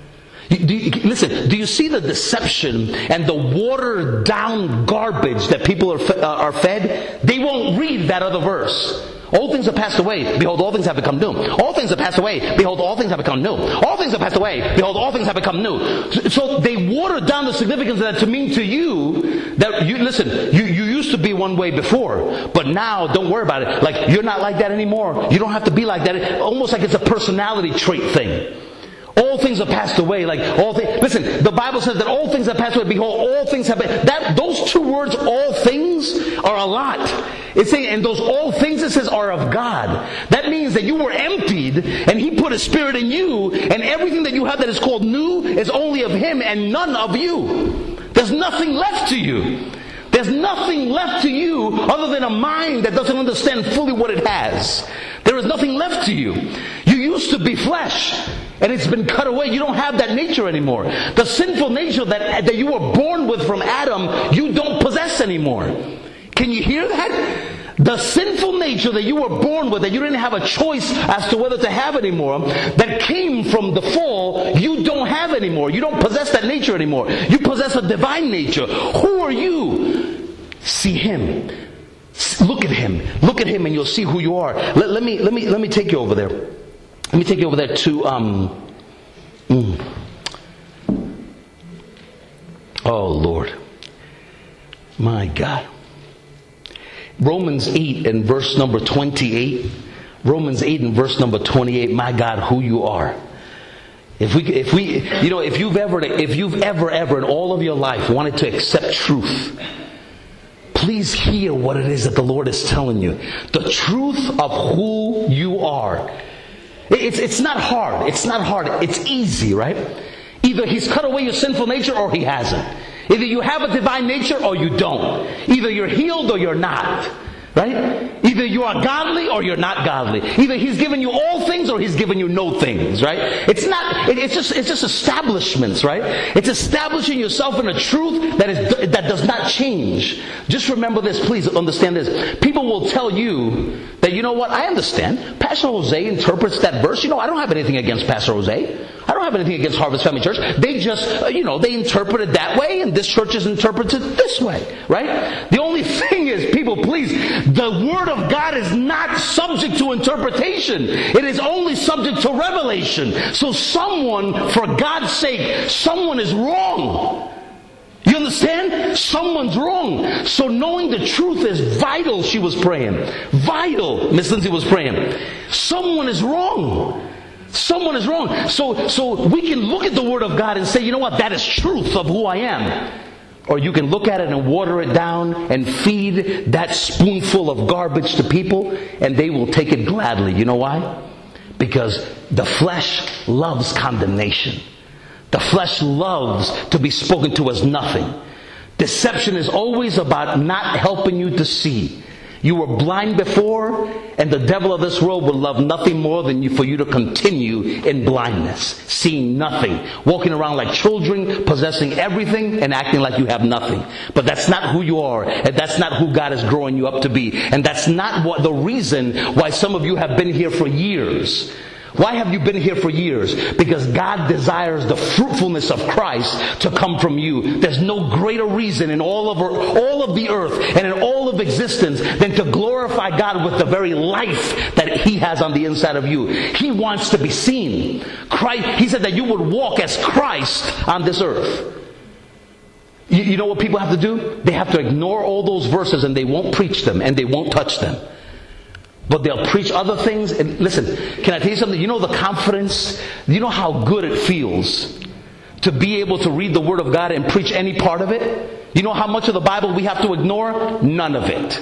Do you, listen, do you see the deception and the watered down garbage that people are, fe- uh, are fed? They won't read that other verse. All things have passed away. Behold, all things have become new. All things have passed away. Behold, all things have become new. All things have passed away. Behold, all things have become new. So they watered down the significance of that to mean to you that you, listen, you, you used to be one way before, but now don't worry about it. Like, you're not like that anymore. You don't have to be like that. Almost like it's a personality trait thing. All things have passed away. Like all things. Listen, the Bible says that all things have passed away. Behold, all things have been. That those two words, all things, are a lot. It's saying, and those all things, it says, are of God. That means that you were emptied, and He put His Spirit in you, and everything that you have that is called new is only of Him and none of you. There's nothing left to you. There's nothing left to you other than a mind that doesn't understand fully what it has. There is nothing left to you. You used to be flesh, and it's been cut away. You don't have that nature anymore. The sinful nature that, that you were born with from Adam, you don't possess anymore. Can you hear that? The sinful nature that you were born with, that you didn't have a choice as to whether to have anymore, that came from the fall, you don't have anymore. You don't possess that nature anymore. You possess a divine nature. Who are you? See Him. Look at Him. Look at Him and you'll see who you are. Let, let me let me let me take you over there. Let me take you over there to um mm. Oh Lord. My God. Romans eight and verse number twenty-eight. Romans eight and verse number twenty-eight. My God, who you are. If we, if we, you know, if you've ever, if you've ever, ever in all of your life wanted to accept truth, please hear what it is that the Lord is telling you. The truth of who you are. It's, it's not hard. It's not hard. It's easy, right? Either He's cut away your sinful nature or He hasn't. Either you have a divine nature or you don't. Either you're healed or you're not. Right? Either you are godly or you're not godly. Either He's given you all things or He's given you no things, right? It's not, it, it's just, it's just establishments, right? It's establishing yourself in a truth that is, that does not change. Just remember this, please understand this. People will tell you that, you know what, I understand. Pastor Jose interprets that verse. You know, I don't have anything against Pastor Jose. I don't have anything against Harvest Family Church. They just, uh, you know, they interpret it that way, and this church is interpreted this way, right? The only thing is, people, please, the Word of God is not subject to interpretation. It is only subject to revelation. So someone, for God's sake, someone is wrong. You understand? Someone's wrong. So knowing the truth is vital, she was praying. Vital, Miss Lindsay was praying. Someone is wrong. Someone is wrong. So, so we can look at the Word of God and say, you know what, that is truth of who I am. Or you can look at it and water it down and feed that spoonful of garbage to people, and they will take it gladly. You know why? Because the flesh loves condemnation. The flesh loves to be spoken to as nothing. Deception is always about not helping you to see. You were blind before, and the devil of this world would love nothing more than you, for you to continue in blindness, seeing nothing, walking around like children, possessing everything, and acting like you have nothing. But that's not who you are, and that's not who God is growing you up to be. And that's not what the reason why some of you have been here for years. Why have you been here for years? Because God desires the fruitfulness of Christ to come from you. There's no greater reason in all of all of the earth and in all of existence than to glorify God with the very life that He has on the inside of you. He wants to be seen. Christ, He said that you would walk as Christ on this earth. You, you know what people have to do? They have to ignore all those verses, and they won't preach them, and they won't touch them. But they'll preach other things. And listen, can I tell you something? You know the confidence? You know how good it feels to be able to read the Word of God and preach any part of it? You know how much of the Bible we have to ignore? None of it.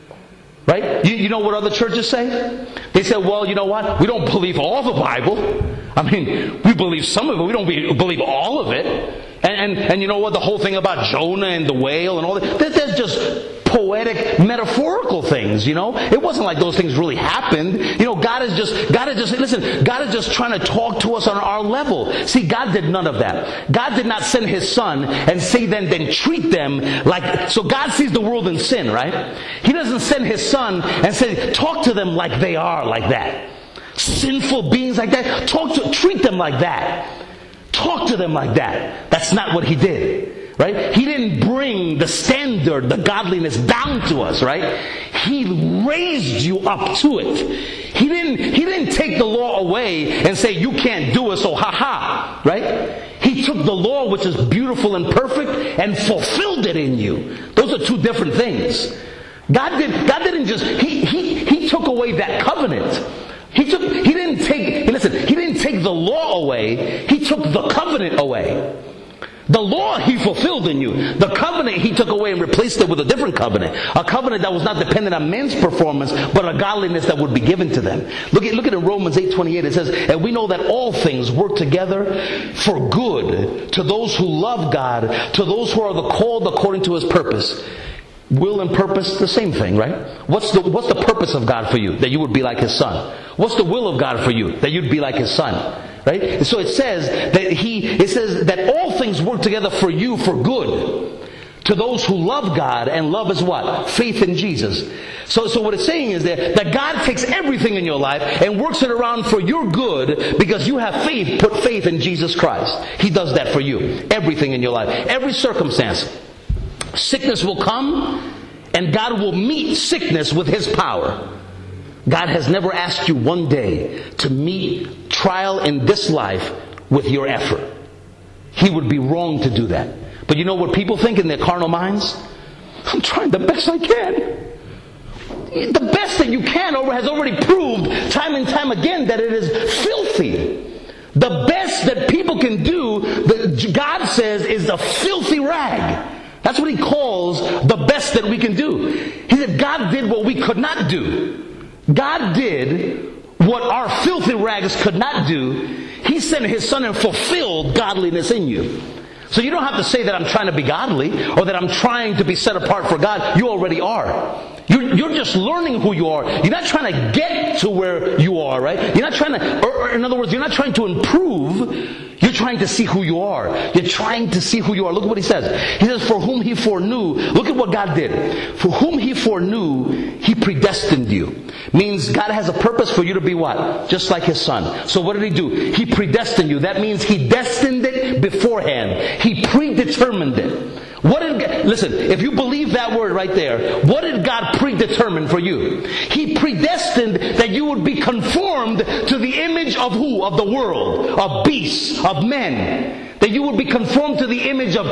Right? You, you know what other churches say? They say, well, you know what? We don't believe all the Bible. I mean, we believe some of it. We don't be, believe all of it. And, and, and you know what? The whole thing about Jonah and the whale and all that. There's just poetic, metaphorical things, you know. It wasn't like those things really happened. You know, God is just, God is just, listen, God is just trying to talk to us on our level. See, God did none of that. God did not send His Son and say then, then treat them like, so God sees the world in sin, right? He doesn't send His Son and say, talk to them like they are like that. Sinful beings like that. Talk to, treat them like that. Talk to them like that. That's not what He did. Right? He didn't bring the standard, the godliness down to us, right? He raised you up to it. He didn't, he didn't take the law away and say, you can't do it, so ha ha, right? He took the law, which is beautiful and perfect, and fulfilled it in you. Those are two different things. God did, God didn't just, he, he, he took away that covenant. He took, he didn't take, listen, he didn't take the law away, he took the covenant away. The law He fulfilled in you. The covenant He took away and replaced it with a different covenant. A covenant that was not dependent on man's performance, but a godliness that would be given to them. Look at, look at in Romans eight twenty-eight. It says, and we know that all things work together for good to those who love God, to those who are the called according to His purpose. Will and purpose, the same thing, right? What's the, what's the purpose of God for you? That you would be like His Son. What's the will of God for you? That you'd be like His Son. Right? So it says that he, it says that all things work together for you for good. To those who love God, and love is what? Faith in Jesus. So, so what it's saying is that, that God takes everything in your life and works it around for your good because you have faith, put faith in Jesus Christ. He does that for you. Everything in your life. Every circumstance. Sickness will come, and God will meet sickness with His power. God has never asked you one day to meet trial in this life with your effort. He would be wrong to do that. But you know what people think in their carnal minds? I'm trying the best I can. The best that you can has already proved time and time again that it is filthy. The best that people can do, that God says, is a filthy rag. That's what he calls the best that we can do. He said God did what we could not do. God did what our filthy rags could not do. He sent his son and fulfilled godliness in you. So you don't have to say that I'm trying to be godly or that I'm trying to be set apart for God. You already are. You're, you're just learning who you are. You're not trying to get to where you are, right? You're not trying to, or, or in other words, you're not trying to improve. You're trying to see who you are. You're trying to see who you are. Look at what he says. He says, for whom he foreknew. Look at what God did. For whom he foreknew, he predestined you. Means God has a purpose for you to be what? Just like his son. So what did he do? He predestined you. That means he destined it beforehand. He predetermined it. What did, listen, if you believe that word right there, what did God predetermine for you? He predestined that you would be conformed to the image of who? Of the world, of beasts, of men. That you would be conformed to the image of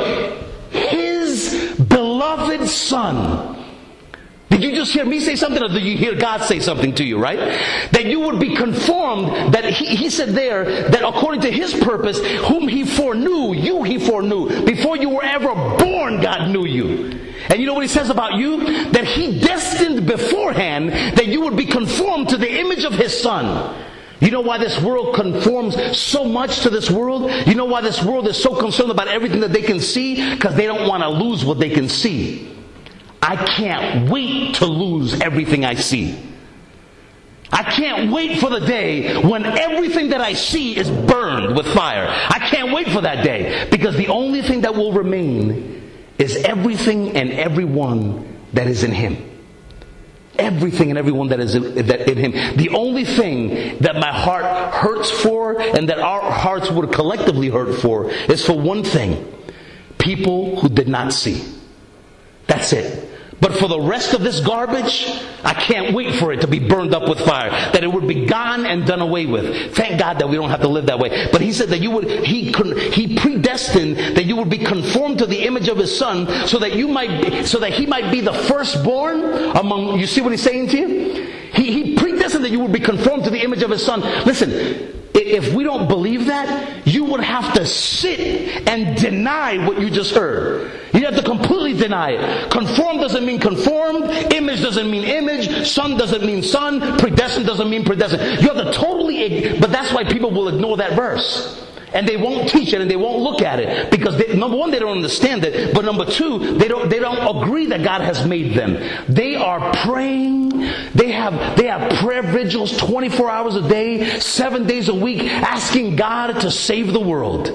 his beloved son. Did you just hear me say something, or did you hear God say something to you, right? That you would be conformed, that he, he said there, that according to his purpose, whom he foreknew, you he foreknew. Before you were ever born, God knew you. And you know what he says about you? That he destined beforehand that you would be conformed to the image of his son. You know why this world conforms so much to this world? You know why this world is so concerned about everything that they can see? Because they don't want to lose what they can see. I can't wait to lose everything I see. I can't wait for the day when everything that I see is burned with fire. I can't wait for that day, because the only thing that will remain is everything and everyone that is in him. Everything and everyone that is in, that in him. The only thing that my heart hurts for, and that our hearts would collectively hurt for, is for one thing: people who did not see. That's it. But for the rest of this garbage, I can't wait for it to be burned up with fire. That it would be gone and done away with. Thank God that we don't have to live that way. But he said that you would, he he predestined that you would be conformed to the image of his son, so that you might, so that he might be the firstborn among, you see what he's saying to you? He, he predestined that you would be conformed to the image of his son. Listen, if we don't believe that, you would have to sit and deny what you just heard. You have to completely deny it. Conform doesn't mean conformed. Image doesn't mean image. Son doesn't mean son. Predestined doesn't mean predestined. You have to totally, but that's why people will ignore that verse. And they won't teach it, and they won't look at it, because they, number one, they don't understand it, but number two, they don't they don't agree that God has made them. They are praying. They have they have prayer vigils twenty-four hours a day, seven days a week, asking God to save the world.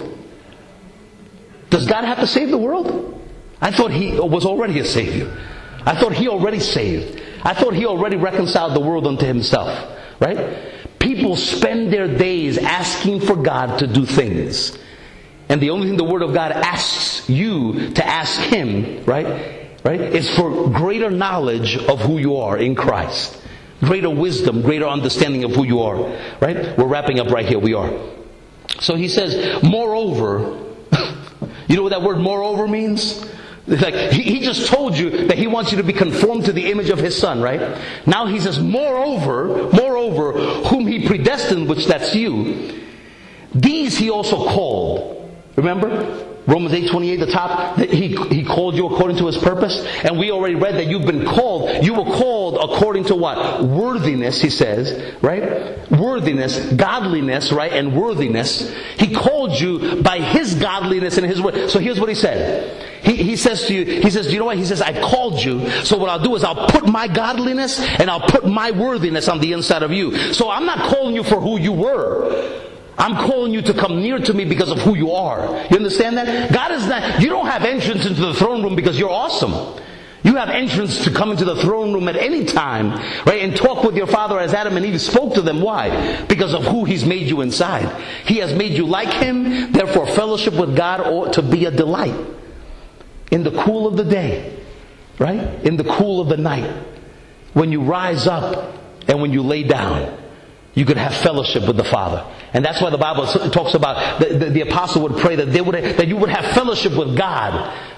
Does God have to save the world? I thought he was already a savior. I thought he already saved. I thought he already reconciled the world unto himself, right? People spend their days asking for God to do things. And the only thing the Word of God asks you to ask him, right, right, is for greater knowledge of who you are in Christ. Greater wisdom, greater understanding of who you are, right? We're wrapping up right here. We are. So he says, moreover, you know what that word moreover means? Like he, he just told you that he wants you to be conformed to the image of his son, right? Now he says, moreover, moreover, whom he predestined, which that's you, these he also called. Remember? Romans eight twenty-eight, the top, that he, he called you according to his purpose. And we already read that you've been called. You were called according to what? Worthiness, he says, right? Worthiness, godliness, right? And worthiness. He called you by his godliness and his word. So here's what he said. He, he says to you, he says, do you know what? He says, I've called you. So what I'll do is I'll put my godliness and I'll put my worthiness on the inside of you. So I'm not calling you for who you were. I'm calling you to come near to me because of who you are. You understand that? God is not, you don't have entrance into the throne room because you're awesome. You have entrance to come into the throne room at any time, right? And talk with your Father as Adam and Eve spoke to them. Why? Because of who he's made you inside. He has made you like him. Therefore, fellowship with God ought to be a delight. In the cool of the day, right? In the cool of the night. When you rise up and when you lay down, you could have fellowship with the Father. And that's why the Bible talks about, the, the, the apostle would pray that they would, that you would have fellowship with God,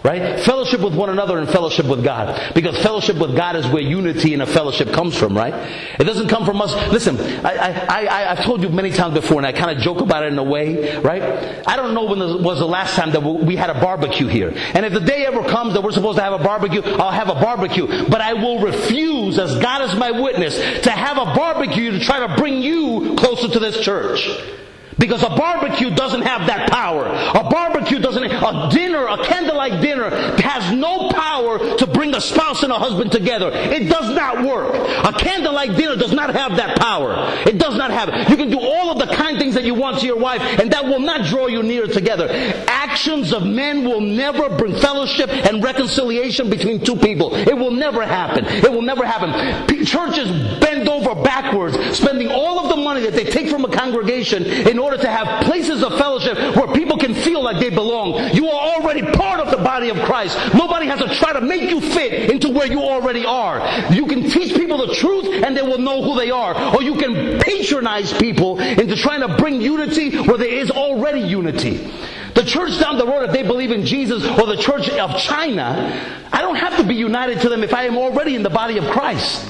Right? Fellowship with one another and fellowship with God. Because fellowship with God is where unity in a fellowship comes from, right? It doesn't come from us. Listen, I, I, I, I've told you many times before, and I kind of joke about it in a way, right? I don't know when was the last time that we had a barbecue here. And if the day ever comes that we're supposed to have a barbecue, I'll have a barbecue. But I will refuse, as God is my witness, to have a barbecue to try to bring you closer to this church. Because a barbecue doesn't have that power. A barbecue doesn't, a dinner, a candlelight dinner has no power to bring a spouse and a husband together. It does not work. A candlelight dinner does not have that power. It does not have it. You can do all of the kind things that you want to your wife, and that will not draw you near together. Actions of men will never bring fellowship and reconciliation between two people. It will never happen. It will never happen. Churches bend over backwards, spending all of the money that they take from a congregation in order to have places of fellowship where people can feel like they belong. You are already part of the body of Christ. Nobody has to try to make you fit into where you already are. You can teach people the truth and they will know who they are. Or you can patronize people into trying to bring unity where there is already unity. The church down the road, if they believe in Jesus, or the church of China, I don't have to be united to them if I am already in the body of Christ.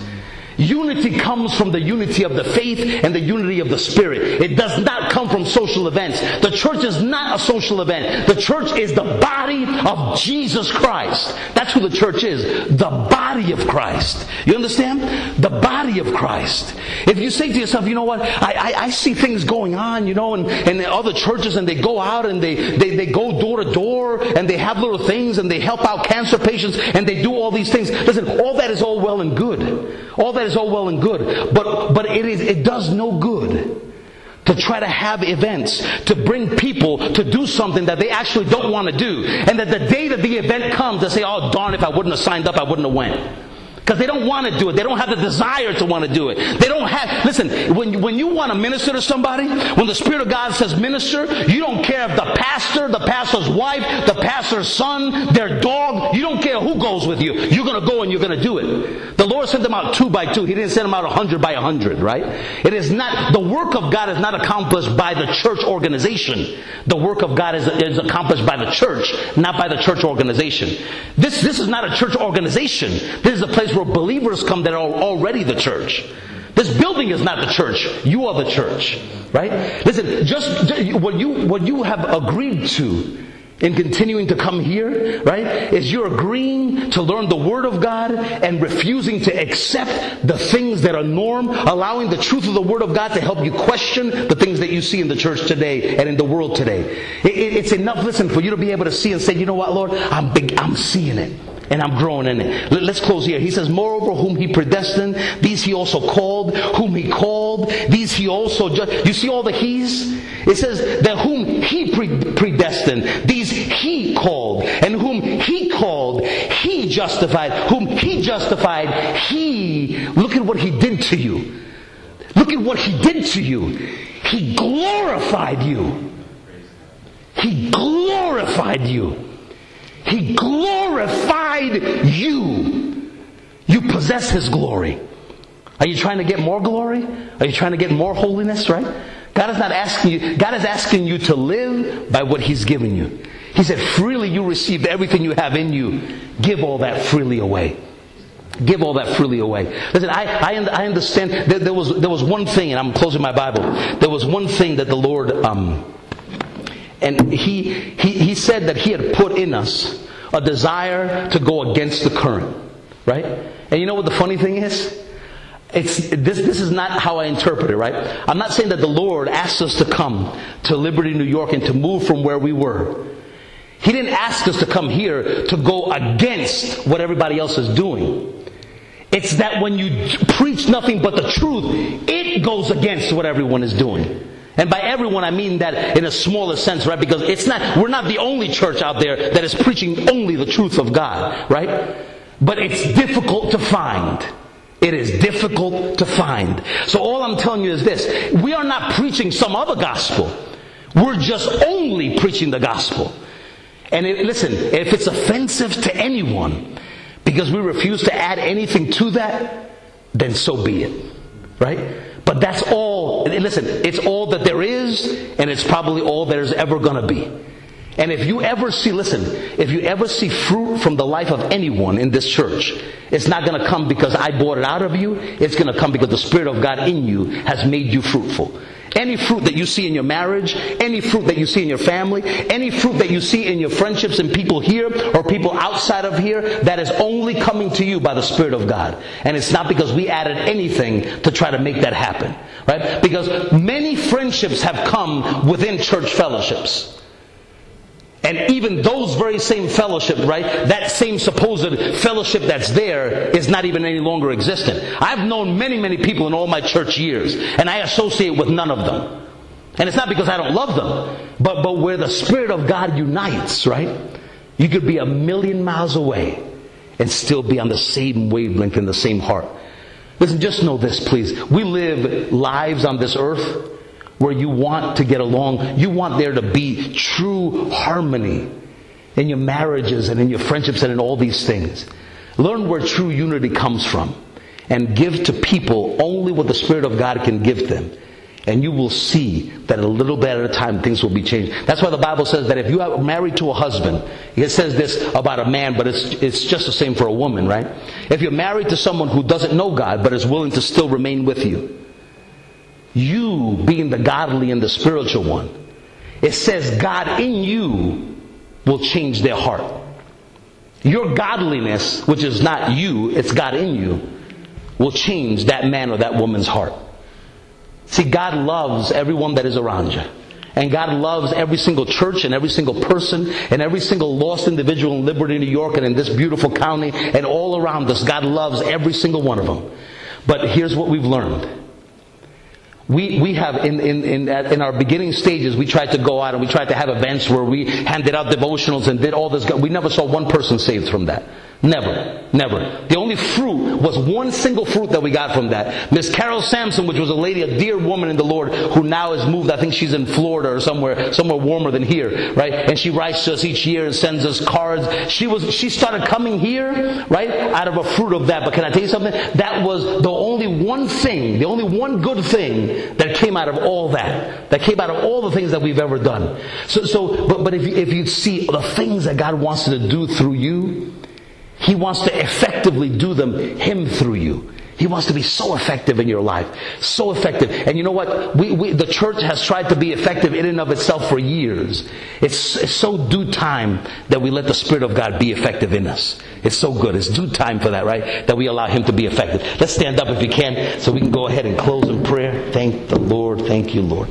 Unity comes from the unity of the faith and the unity of the Spirit. It does not come from social events. The church is not a social event. The church is the body of Jesus Christ. That's who the church is. The body of Christ. You understand? The body of Christ. If you say to yourself, you know what, I, I, I see things going on, you know, and, and in other churches, and they go out and they, they, they go door to door and they have little things and they help out cancer patients and they do all these things. Listen, all that is all well and good. All that is all well and good, but but it is it does no good to try to have events to bring people to do something that they actually don't want to do, and that the day that the event comes, they say, "Oh darn! If I wouldn't have signed up, I wouldn't have went." Because they don't want to do it. They don't have the desire to want to do it. They don't have, listen, when, when you want to minister to somebody, when the Spirit of God says minister, you don't care if the pastor, the pastor's wife, the pastor's son, their dog, you don't care who goes with you. You're going to go and you're going to do it. The Lord sent them out two by two. He didn't send them out a hundred by a hundred, right? It is not, the work of God is not accomplished by the church organization. The work of God is, is accomplished by the church, not by the church organization. This, this is not a church organization. This is a place where believers come that are already the church. This building is not the church. You are the church, right? Listen, just, just what you what you have agreed to in continuing to come here, right, is you're agreeing to learn the Word of God and refusing to accept the things that are norm, allowing the truth of the Word of God to help you question the things that you see in the church today and in the world today. It, it, it's enough, listen, for you to be able to see and say, you know what, Lord, I'm big, I'm seeing it. And I'm growing in it. Let's close here. He says, moreover, whom he predestined, these he also called. Whom he called, these he also judged. You see all the he's? It says that whom he predestined, these he called. And whom he called, he justified. Whom he justified, he, look at what he did to you. Look at what he did to you. He glorified you. He glorified you. He glorified you. You possess His glory. Are you trying to get more glory? Are you trying to get more holiness, right? God is not asking you, God is asking you to live by what He's given you. He said, freely you received everything you have in you. Give all that freely away. Give all that freely away. Listen, I, I, I understand that there was, there was one thing, and I'm closing my Bible. There was one thing that the Lord, um, and he, he, he said that He had put in us a desire to go against the current. Right? And you know what the funny thing is? It's, this, this is not how I interpret it, right? I'm not saying that the Lord asked us to come to Liberty, New York and to move from where we were. He didn't ask us to come here to go against what everybody else is doing. It's that when you preach nothing but the truth, it goes against what everyone is doing. And by everyone, I mean that in a smaller sense, right? Because it's not, we're not the only church out there that is preaching only the truth of God, right? But it's difficult to find. It is difficult to find. So all I'm telling you is this. We are not preaching some other gospel. We're just only preaching the gospel. And it, listen, if it's offensive to anyone, because we refuse to add anything to that, then so be it. Right? But that's all, listen, it's all that there is, and it's probably all there's ever going to be. And if you ever see, listen, if you ever see fruit from the life of anyone in this church, it's not going to come because I bought it out of you. It's going to come because the Spirit of God in you has made you fruitful. Any fruit that you see in your marriage, any fruit that you see in your family, any fruit that you see in your friendships and people here or people outside of here, that is only coming to you by the Spirit of God. And it's not because we added anything to try to make that happen. Right? Because many friendships have come within church fellowships. And even those very same fellowship, right, that same supposed fellowship that's there is not even any longer existent. I've known many, many people in all my church years, and I associate with none of them. And it's not because I don't love them, but, but where the Spirit of God unites, right, you could be a million miles away and still be on the same wavelength and the same heart. Listen, just know this, please. We live lives on this earth where you want to get along. You want there to be true harmony in your marriages and in your friendships and in all these things. Learn where true unity comes from and give to people only what the Spirit of God can give them. And you will see that a little bit at a time things will be changed. That's why the Bible says that if you are married to a husband, it says this about a man, but it's it's just the same for a woman, right? If you're married to someone who doesn't know God but is willing to still remain with you, you being the godly and the spiritual one, it says God in you will change their heart. Your godliness, which is not you, it's God in you, will change that man or that woman's heart. See, God loves everyone that is around you. And God loves every single church and every single person and every single lost individual in Liberty, New York, and in this beautiful county and all around us. God loves every single one of them. But here's what we've learned. We we have, in, in, in, in our beginning stages, we tried to go out and we tried to have events where we handed out devotionals and did all this. We never saw one person saved from that. Never. Never. The only fruit was one single fruit that we got from that. Miss Carol Sampson, which was a lady, a dear woman in the Lord, who now has moved, I think she's in Florida or somewhere, somewhere warmer than here, right? And she writes to us each year and sends us cards. She was, she started coming here, right, out of a fruit of that. But can I tell you something? That was the only one thing, the only one good thing that came out of all that. That came out of all the things that we've ever done. So, so, but, but if you, if you see the things that God wants to do through you, He wants to effectively do them, Him through you. He wants to be so effective in your life. So effective. And you know what? We, we, the church has tried to be effective in and of itself for years. It's, it's so due time that we let the Spirit of God be effective in us. It's so good. It's due time for that, right? That we allow Him to be effective. Let's stand up if you can so we can go ahead and close in prayer. Thank the Lord. Thank you, Lord.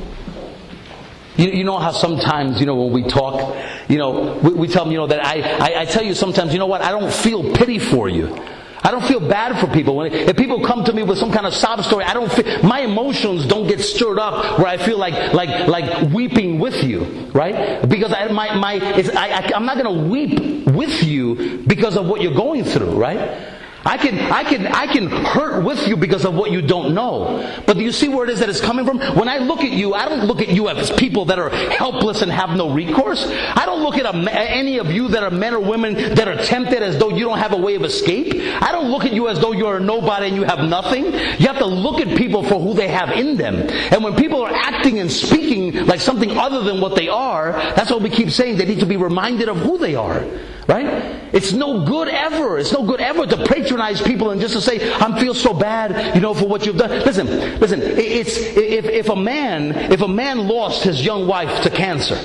You, you know how sometimes, you know, when we talk, you know, we, we tell them, you know, that I, I, I tell you sometimes, you know what, I don't feel pity for you. I don't feel bad for people. When, if people come to me with some kind of sob story, I don't feel, my emotions don't get stirred up where I feel like, like, like weeping with you, right? Because I, my, my, it's, I, I, I'm not going to weep with you because of what you're going through, right? I can, I can, I can hurt with you because of what you don't know. But do you see where it is that it's coming from? When I look at you, I don't look at you as people that are helpless and have no recourse. I don't look at a, any of you that are men or women that are tempted as though you don't have a way of escape. I don't look at you as though you're a nobody and you have nothing. You have to look at people for who they have in them. And when people are acting and speaking like something other than what they are, that's what we keep saying. They need to be reminded of who they are. Right? It's no good ever. It's no good ever to patronize people and just to say, I feel so bad, you know, for what you've done. Listen, listen, it's, if, if a man, if a man lost his young wife to cancer,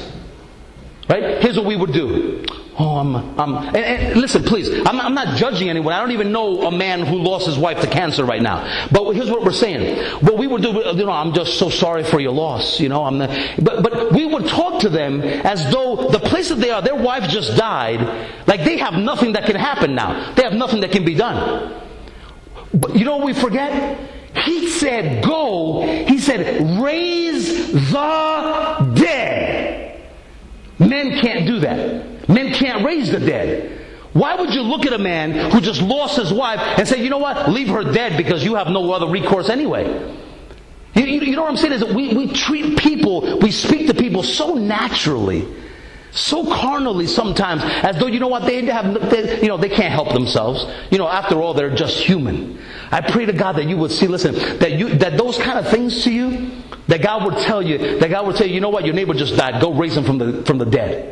right? Here's what we would do. Oh, I'm, I'm, and, and listen, please, I'm, I'm not judging anyone. I don't even know a man who lost his wife to cancer right now. But here's what we're saying. What we would do, you know, I'm just so sorry for your loss, you know, I'm not, but, but we would talk to them as though the place that they are, their wife just died, like they have nothing that can happen now. They have nothing that can be done. But you know what we forget? He said, go, he said, raise the dead. Men can't do that. Men can't raise the dead. Why would you look at a man who just lost his wife and say, you know what, leave her dead because you have no other recourse anyway? You, you, you know what I'm saying is that we, we treat people, we speak to people so naturally, so carnally sometimes, as though, you know what, they have, they, you know, they can't help themselves. You know, after all, they're just human. I pray to God that you would see, listen, that you, that those kind of things to you, that God would tell you, that God would tell you, you know what, your neighbor just died, go raise him from the, from the dead.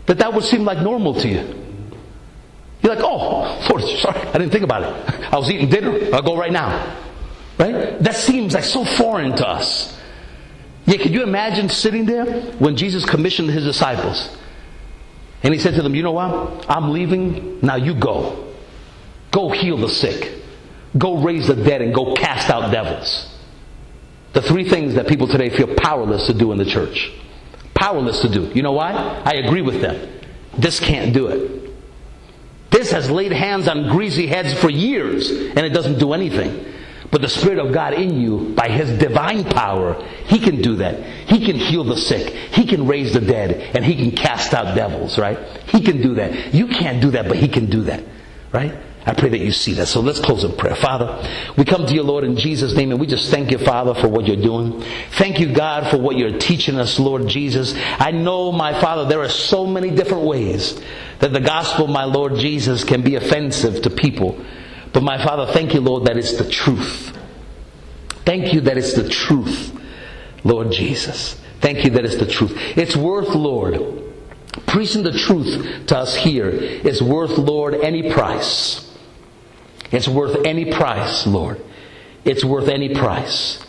that that would seem like normal to you. You're like, oh, Lord, sorry, I didn't think about it. I was eating dinner. I'll go right now. Right? That seems like so foreign to us. Yeah, can you imagine sitting there when Jesus commissioned his disciples? And he said to them, you know what? I'm leaving. Now you go. Go heal the sick. Go raise the dead and go cast out devils. The three things that people today feel powerless to do in the church. Powerless to do. You know why? I agree with them. This can't do it. This has laid hands on greasy heads for years and it doesn't do anything. But the Spirit of God in you, by His divine power, He can do that. He can heal the sick. He can raise the dead. And He can cast out devils, right? He can do that. You can't do that, but He can do that, right? I pray that you see that. So let's close in prayer. Father, we come to you, Lord, in Jesus' name, and we just thank you, Father, for what you're doing. Thank you, God, for what you're teaching us, Lord Jesus. I know, my Father, there are so many different ways that the gospel, my Lord Jesus, can be offensive to people. But my Father, thank you, Lord, that it's the truth. Thank you that it's the truth, Lord Jesus. Thank you that it's the truth. It's worth, Lord, preaching the truth to us here is worth, Lord, any price. It's worth any price, Lord. It's worth any price.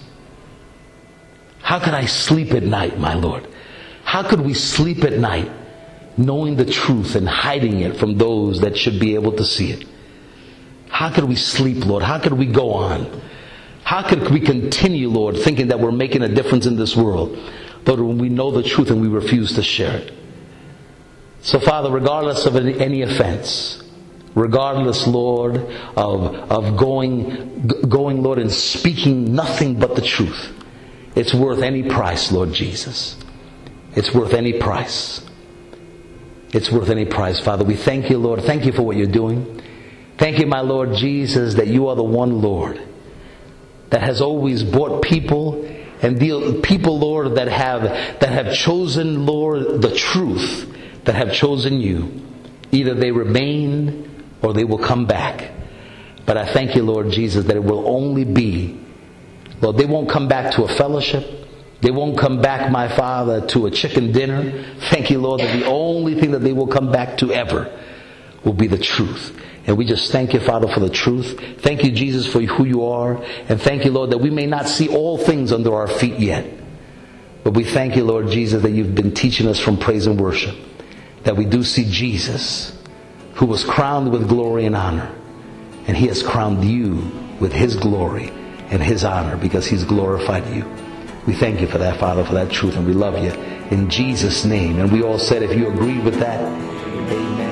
How could I sleep at night, my Lord? How could we sleep at night knowing the truth and hiding it from those that should be able to see it? How could we sleep, Lord? How could we go on? How could we continue, Lord, thinking that we're making a difference in this world, Lord, when we know the truth and we refuse to share it? So, Father, regardless of any, any offense, regardless, Lord, of, of going, going, Lord, and speaking nothing but the truth, it's worth any price, Lord Jesus. It's worth any price. It's worth any price, Father. We thank you, Lord. Thank you for what you're doing. Thank you, my Lord Jesus, that you are the one, Lord, that has always brought people and deal people, Lord, that have that have chosen, Lord, the truth, that have chosen you. Either they remain or they will come back. But I thank you, Lord Jesus, that it will only be, Lord, they won't come back to a fellowship. They won't come back, my Father, to a chicken dinner. Thank you, Lord, that the only thing that they will come back to ever will be the truth. And we just thank you, Father, for the truth. Thank you, Jesus, for who you are. And thank you, Lord, that we may not see all things under our feet yet. But we thank you, Lord Jesus, that you've been teaching us from praise and worship, that we do see Jesus, who was crowned with glory and honor. And He has crowned you with His glory and His honor because He's glorified you. We thank you for that, Father, for that truth, and we love you in Jesus' name. And we all said, if you agree with that, amen.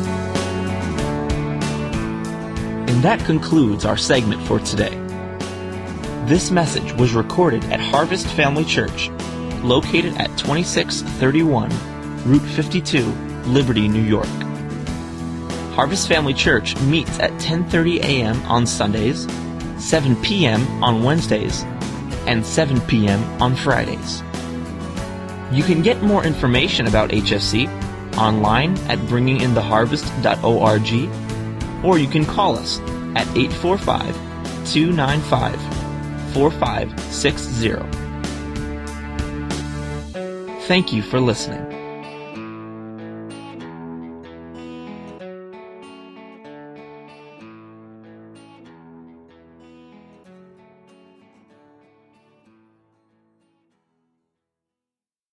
And that concludes our segment for today. This message was recorded at Harvest Family Church, located at twenty-six thirty-one Route fifty-two, Liberty, New York. Harvest Family Church meets at ten thirty a.m. on Sundays, seven p.m. on Wednesdays, and seven p.m. on Fridays. You can get more information about H F C online at bringing in the harvest dot org, or you can call us at eight four five, two nine five, four five six zero. Thank you for listening.